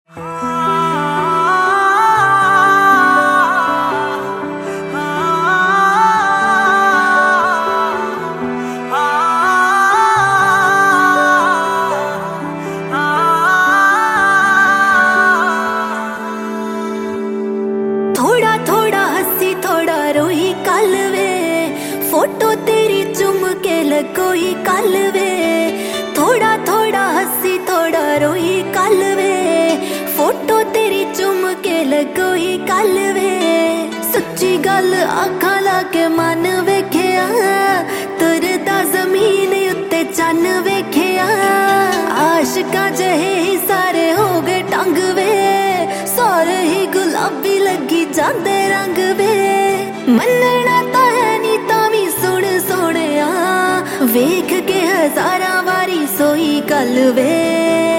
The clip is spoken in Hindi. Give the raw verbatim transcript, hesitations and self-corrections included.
थोड़ा थोड़ा हंसी थोड़ा रोई कल वे, फोटो तेरी चुम के लगोई कल वे। थोड़ा थोड़ा हंसी थोड़ा रोई कल वे, फोटो तेरी चुम के लगोई कल वे। सच्ची गल आखा लाके मन वेख्या, तुरदा जमीन उत्ते चन वेख्या। आशिका जहे ही सारे हो गए टंग वे, सारे ही गुलाबी लगी जांदे रंग वे। मनना तां है नी तां वी सुन सोहणिया, वेख के हजारां वारी सोई गल वे।